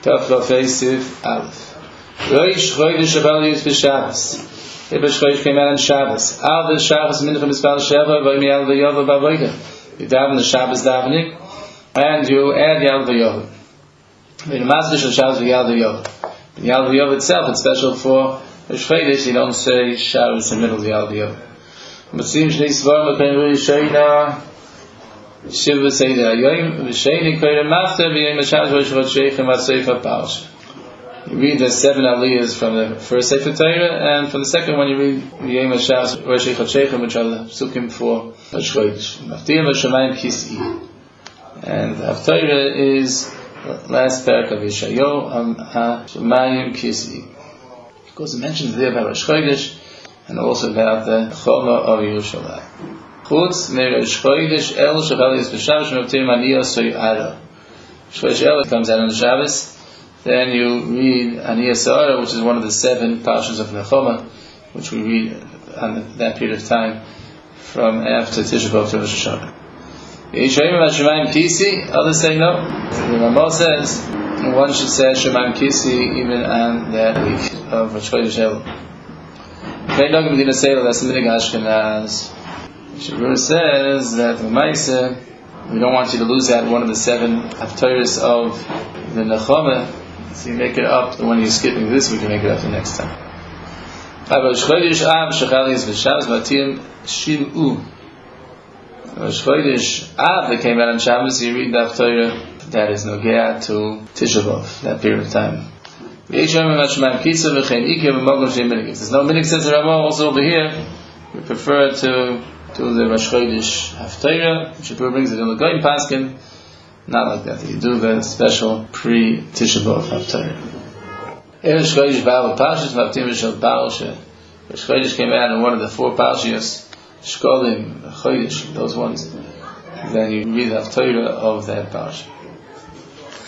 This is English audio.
Taf Lafei Sif Aleph. Rosh Chodesh Shabbos b'Shabbos. Rosh Chodesh came out on Shabbos. Al the Shabbos Mincha Mispal Sheva Vaymi Al V'Yova B'Avoda. You daven the Shabbos davening, and you add Yal V'Yova. The Masbish of Shabbos Yal V'Yova. The Yal V'Yova itself, it's special for Rosh Chodesh. You don't say Shabbos in the middle of the Yal V'Yova. But seems Shnei Svarim L'Pein Rishayna Shiva Seder Yoyim V'Shayni Koyre Mafta V'Yom HaShabbos V'Shvat Sheichem V'Sefer Parsha. You read the 7 aliyahs from the first Sefer Torah, and from the second one you read V'Yom HaShabbos V'Shvat Sheichem, which are the psukim for Rosh Chodesh. Maftir V'Shamayim Kis'i. And the Haftarah is the last parak of Yeshayahu, Shamayim Kis'i. Because it mentions there about Rosh Chodesh and also about the Choma of Yerushalayim. Chutz Rosh Chodesh El Shechalias B'Shabbos Maftir Aniyah So'Yara. Rosh Chodesh El comes out on the Shabbos. Then you read Aniyah So'Yara, which is one of the 7 parshas of Nechoma, which we read on that period of time from after Tisha B'Av to Rosh Hashanah. Yeshayim Hashemayim Kisi. Others say no. The Ramah says one should say Shemayim Kisi even on that week of Rosh Chodesh El. That's the Minig Ashkenaz. Shabur says that the Maisa, we don't want you to lose out one of the 7 Haftarahs of the Nechoma, so you make it up. When you're skipping this, we can make it up the next time. Rosh Chodesh Av Shechalias B'Shabbos Matim Shil'u. Rosh Chodesh Av that came out on Shabbos, you read the Haftarah that is Nogea to Tisha B'Av, that period of time. There's no minig, says the Ramah. Also over here, we prefer to do the Rosh Chodesh Haftarah. Shapur brings it in the Goyim Paskin. Not like that. You do the special pre-Tisha B'Av Haftarah. Rosh Chodesh Ba'al Parshas Maftim V'Shal Parshas. Rosh Chodesh came out in one of the 4 Parshas, Shkolim, Chodesh, those ones. Then you read the Haftarah of that Parsha.